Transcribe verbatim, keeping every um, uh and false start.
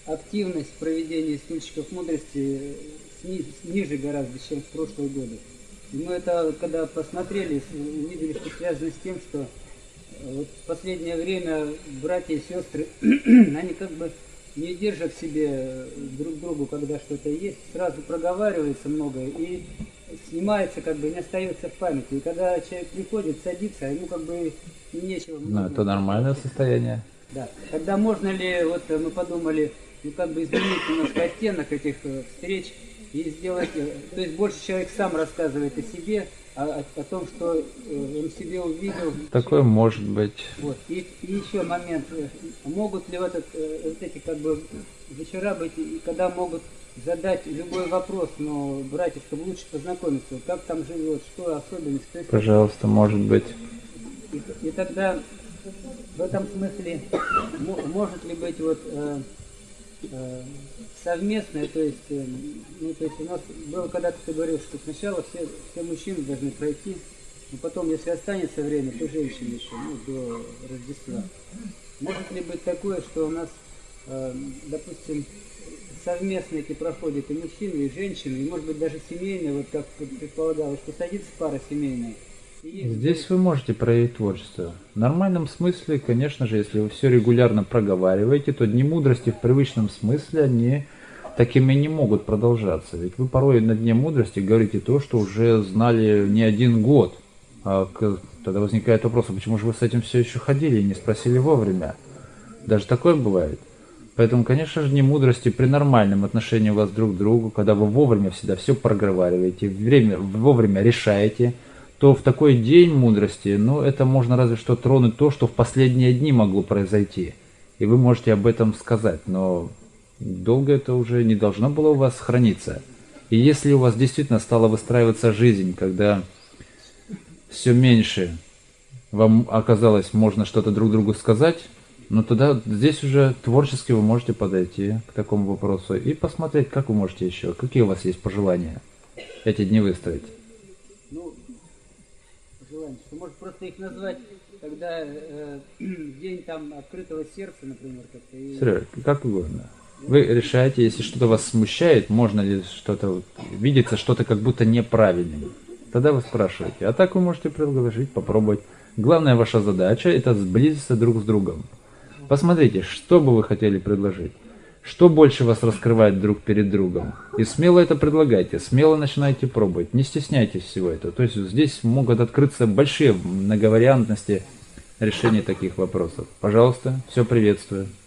активность проведения стульчиков мудрости сни, ниже гораздо, чем в прошлые годы. И мы это, когда посмотрели, увидели, что связано с тем, что вот в последнее время братья и сестры, они как бы не держат в себе друг другу, когда что-то есть, сразу проговаривается многое и снимается, как бы не остается в памяти. И когда человек приходит, садится, ему как бы нечего. Ну, это нормальное состояние. Да. Тогда можно ли, вот мы подумали, ну как бы изменить немножко оттенок этих встреч и сделать, то есть больше человек сам рассказывает о себе, о, о, о том, что он в себе увидел. Такое может быть. Вот. И, и еще момент, могут ли в этот, вот эти как бы вечера быть, когда могут задать любой вопрос, но братья, чтобы лучше познакомиться, как там живет, что особенность. Есть, пожалуйста, может быть. И, и тогда в этом смысле может ли быть вот э, э, совместное, то есть, э, ну, то есть у нас было когда-то, ты говорил, что сначала все, все мужчины должны пройти, но потом, если останется время, то женщины еще, ну, до Рождества. Может ли быть такое, что у нас, э, допустим, совместно эти проходят и мужчины, и женщины, и может быть даже семейные, вот как предполагалось, что садится пара семейная. Здесь вы можете проявить творчество. В нормальном смысле, конечно же, если вы все регулярно проговариваете, то дни мудрости в привычном смысле, они такими не могут продолжаться. Ведь вы порой на дне мудрости говорите то, что уже знали не один год. А тогда возникает вопрос, а почему же вы с этим все еще ходили и не спросили вовремя? Даже такое бывает. Поэтому, конечно же, дни мудрости при нормальном отношении у вас друг к другу, когда вы вовремя всегда все проговариваете, время, вовремя решаете, то в такой день мудрости, ну, это можно разве что тронуть то, что в последние дни могло произойти. И вы можете об этом сказать, но долго это уже не должно было у вас храниться. И если у вас действительно стала выстраиваться жизнь, когда все меньше вам оказалось можно что-то друг другу сказать, ну, тогда здесь уже творчески вы можете подойти к такому вопросу и посмотреть, как вы можете еще, какие у вас есть пожелания эти дни выстроить. Может просто их назвать, когда э, день там открытого сердца, например, как-то. И... Сереж, как угодно. Вы решаете, если что-то вас смущает, можно ли что-то видится, что-то как будто неправильным. Тогда вы спрашиваете. А так вы можете предложить, попробовать. Главная ваша задача – это сблизиться друг с другом. Посмотрите, что бы вы хотели предложить. Что больше вас раскрывает друг перед другом. И смело это предлагайте, смело начинайте пробовать. Не стесняйтесь всего этого. То есть здесь могут открыться большие многовариантности решения таких вопросов. Пожалуйста, все приветствую.